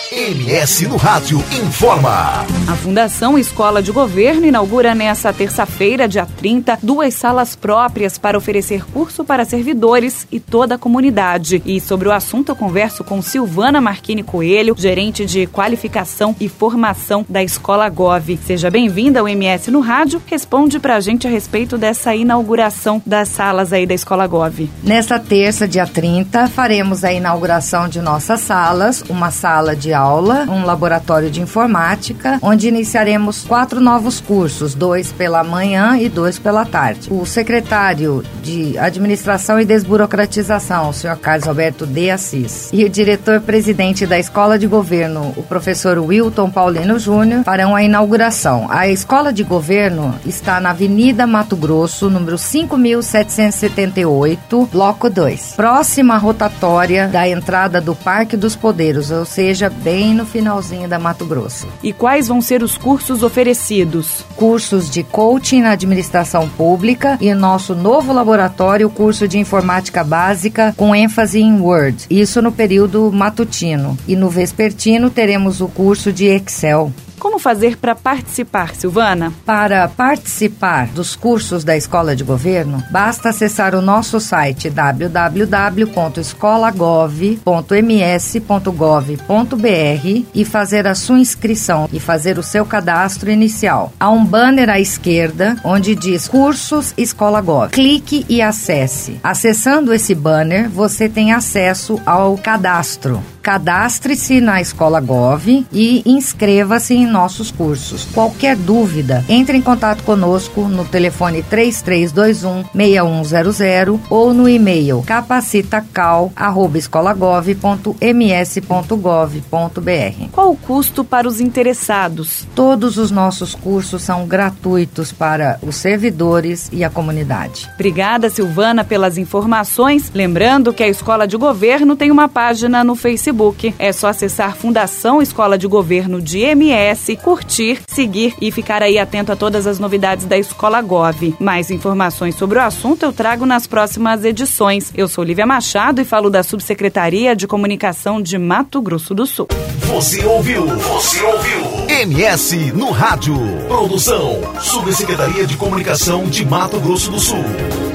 MS no Rádio informa. A Fundação Escola de Governo inaugura nesta terça-feira, dia 30, 2 salas próprias para oferecer curso para servidores e toda a comunidade. E sobre o assunto eu converso com Silvana Marchini Coelho, gerente de qualificação e formação da Escola Gov. Seja bem-vinda ao MS no Rádio. Responde pra gente a respeito dessa inauguração das salas aí da Escola Gov. Nesta terça, dia 30, faremos a inauguração de nossas salas, uma sala de aula, um laboratório de informática, onde iniciaremos 4 novos cursos, 2 pela manhã e 2 pela tarde. O secretário de Administração e Desburocratização, o senhor Carlos Alberto de Assis, e o diretor-presidente da Escola de Governo, o professor Wilton Paulino Júnior, farão a inauguração. A Escola de Governo está na Avenida Mato Grosso, número 5.778, bloco 2, próxima à rotatória da entrada do Parque dos Podeiros, ou seja, bem no finalzinho da Mato Grosso. E quais vão ser os cursos oferecidos? Cursos de coaching na administração pública e nosso novo laboratório, o curso de informática básica com ênfase em Word. Isso no período matutino. E no vespertino teremos o curso de Excel. Como fazer para participar, Silvana? Para participar dos cursos da Escola de Governo, basta acessar o nosso site www.escolagov.ms.gov.br e fazer a sua inscrição e fazer o seu cadastro inicial. Há um banner à esquerda onde diz Cursos Escola Gov. Clique e acesse. Acessando esse banner, você tem acesso ao cadastro. Cadastre-se na Escola Gov e inscreva-se em nossos cursos. Qualquer dúvida, entre em contato conosco no telefone 3321-6100 ou no e-mail capacitacal@escolagov.ms.gov.br. Qual o custo para os interessados? Todos os nossos cursos são gratuitos para os servidores e a comunidade. Obrigada, Silvana, pelas informações. Lembrando que a Escola de Governo tem uma página no Facebook. É só acessar Fundação Escola de Governo de MS, curtir, seguir e ficar aí atento a todas as novidades da Escola Gov. Mais informações sobre o assunto eu trago nas próximas edições. Eu sou Lívia Machado e falo da Subsecretaria de Comunicação de Mato Grosso do Sul. Você ouviu MS no Rádio. Produção Subsecretaria de Comunicação de Mato Grosso do Sul.